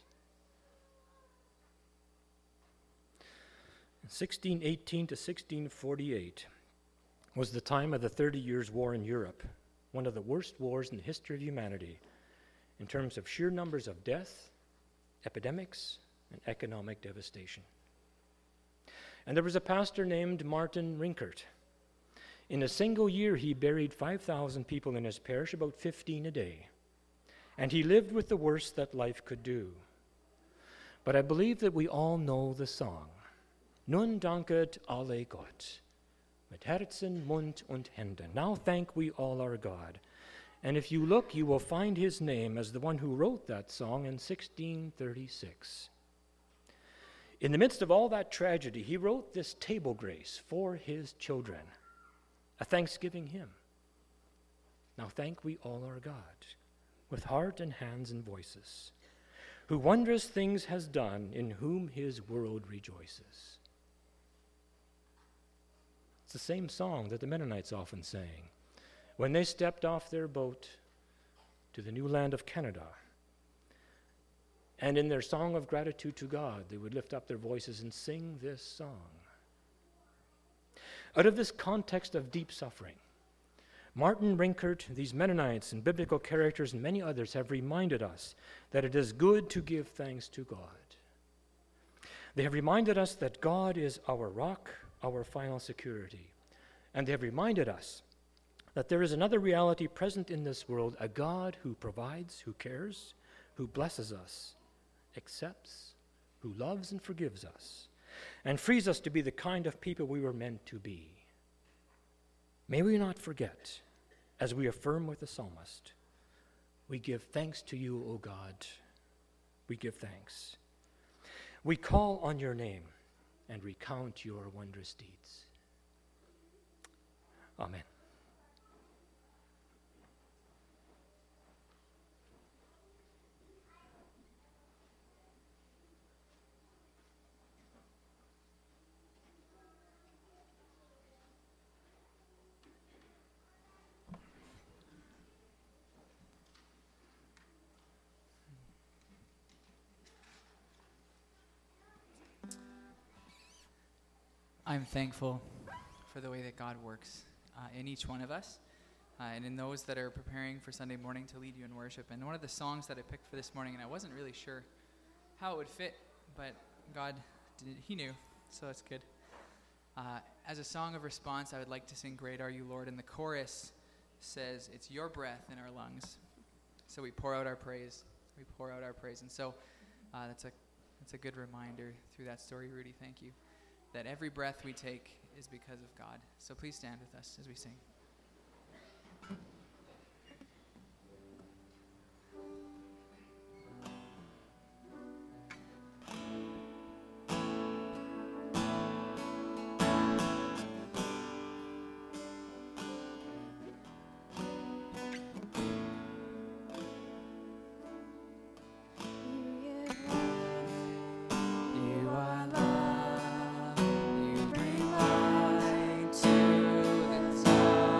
Speaker 9: 1618 to 1648 was the time of the 30 Years' War in Europe, one of the worst wars in the history of humanity in terms of sheer numbers of death, epidemics, and economic devastation. And there was a pastor named Martin Rinkert. In a single year, he buried 5,000 people in his parish, about 15 a day. And he lived with the worst that life could do. But I believe that we all know the song, Nun danket alle Gott, mit Herzen, Mund und Händen. Now thank we all our God. And if you look, you will find his name as the one who wrote that song in 1636. In the midst of all that tragedy, he wrote this table grace for his children, a thanksgiving hymn. Now thank we all our God, with heart and hands and voices, who wondrous things has done, in whom his world rejoices. It's the same song that the Mennonites often sang when they stepped off their boat to the new land of Canada. And in their song of gratitude to God, they would lift up their voices and sing this song. Out of this context of deep suffering, Martin Rinkert, these Mennonites and biblical characters and many others have reminded us that it is good to give thanks to God. They have reminded us that God is our rock, our final security. And they have reminded us that there is another reality present in this world, a God who provides, who cares, who blesses us, accepts, who loves and forgives us, and frees us to be the kind of people we were meant to be. May we not forget, as we affirm with the psalmist, we give thanks to you, O God. We give thanks. We call on your name and recount your wondrous deeds. Amen.
Speaker 2: I'm thankful for the way that God works in each one of us and in those that are preparing for Sunday morning to lead you in worship. And one of the songs that I picked for this morning, and I wasn't really sure how it would fit, but God he knew, so that's good. As a song of response, I would like to sing Great Are You, Lord, and the chorus says, it's your breath in our lungs. So we pour out our praise. We pour out our praise. And so that's a good reminder through that story, Rudy. Thank you. That every breath we take is because of God. So please stand with us as we sing.
Speaker 7: You bring light to the dark.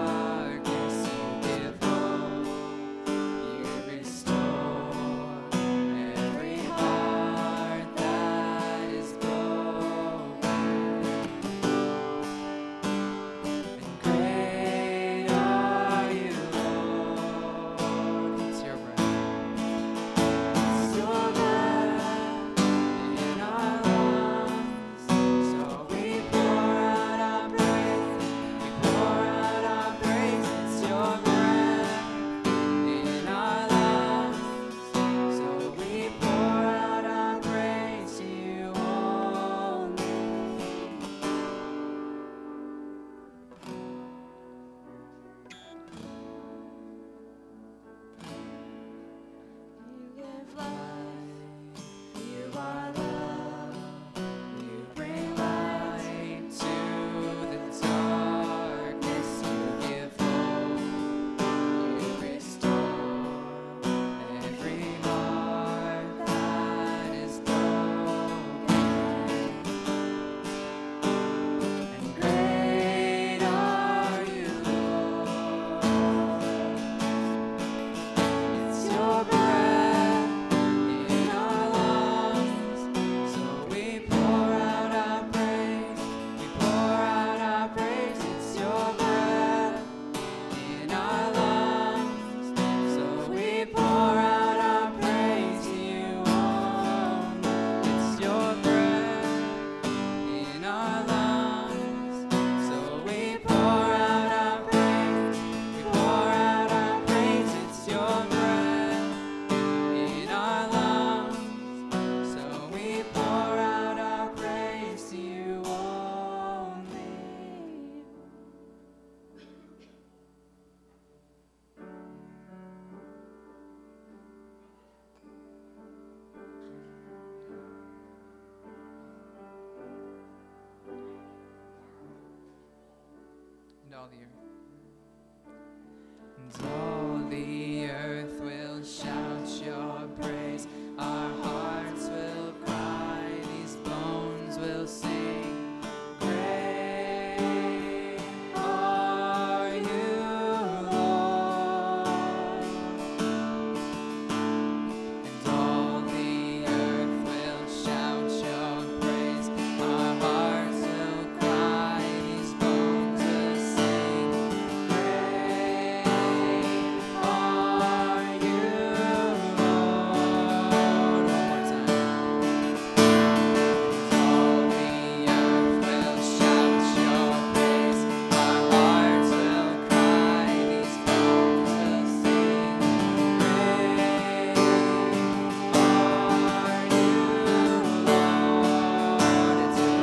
Speaker 2: all the earth. And all the earth will shout your praise. Our hearts will cry. These bones will sing. Great are you, Lord. And all the earth will shout your praise. Our hearts will cry. These bones will sing. Great are you, Lord. One more time. All the earth will shout your praise. Our hearts will cry. These bones will sing. Great are you, Lord. It's your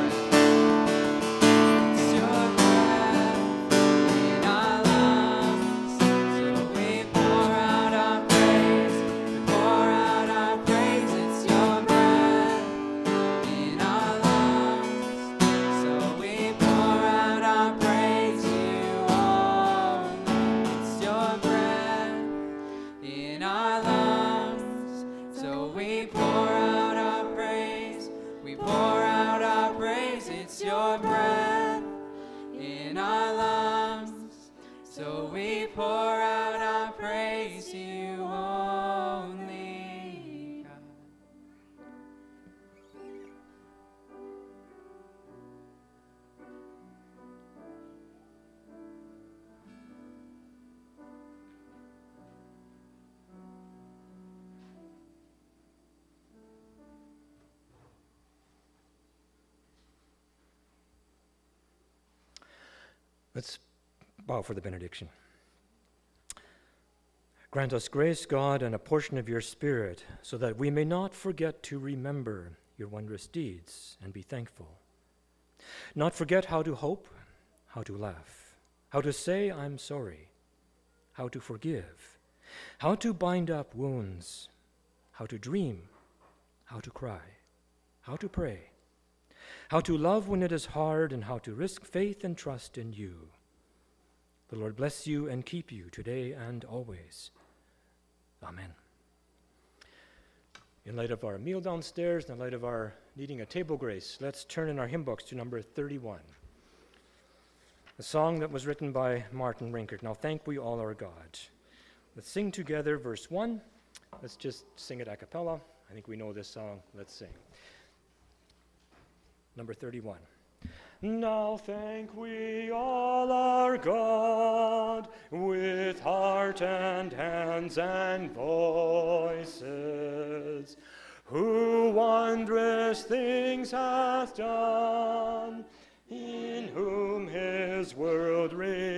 Speaker 2: breath in our lungs. So we pour out our praise. We pour out our praise. It's your breath in our lungs. So we pour out our praise. You only. It's your breath in our lungs. So we pour out our praise. We pour out our praise. It's your breath in our lungs. So we pour out our praise. You only, God.
Speaker 9: Let's bow for the benediction. Grant us grace, God, and a portion of your Spirit, so that we may not forget to remember your wondrous deeds and be thankful. Not forget how to hope, how to laugh, how to say, I'm sorry, how to forgive, how to bind up wounds, how to dream, how to cry, how to pray, how to love when it is hard, and how to risk faith and trust in you. The Lord bless you and keep you today and always. Amen. In light of our meal downstairs, in light of our needing a table grace, let's turn in our hymn books to number 31. A song that was written by Martin Rinkert. Now thank we all our God. Let's sing together verse 1. Let's just sing it a cappella. I think we know this song. Let's sing. Number 31. Now thank we all our God with heart and hands and voices, who wondrous things hath done, in whom his world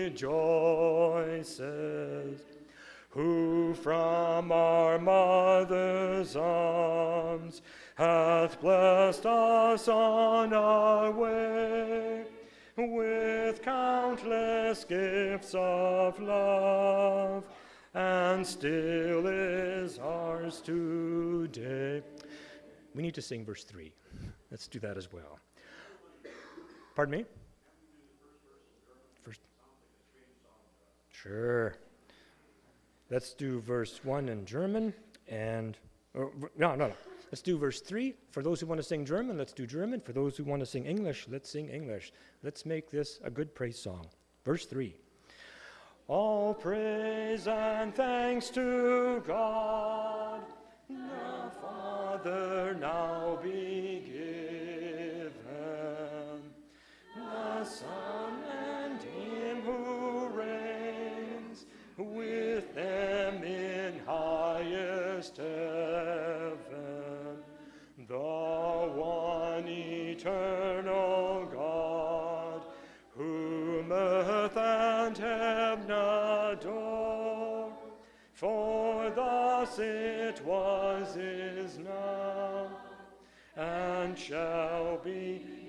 Speaker 9: rejoices, who from our mother's arms hath blessed us on our way with countless gifts of love, and still is ours today. We need to sing verse 3. Let's do that as well. Pardon me? First. Sure. Let's do verse 1 in German and no. Let's do verse 3. For those who want to sing German, let's do German. For those who want to sing English, let's sing English. Let's make this a good praise song. Verse 3. All praise and thanks to God, the Father, now be given, the Son and Him who reigns with them in highest heaven, the one eternal God, whom earth and heaven adore. For thus it was, is now, and shall be,